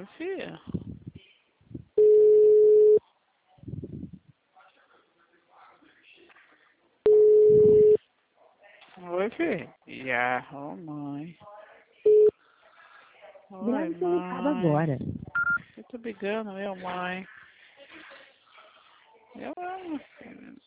Oi, filha. Oi, filha. Oh, mãe. Oi, Deve ter ligado mãe. agora. Eu tô brigando, meu, mãe. Eu amo, filha.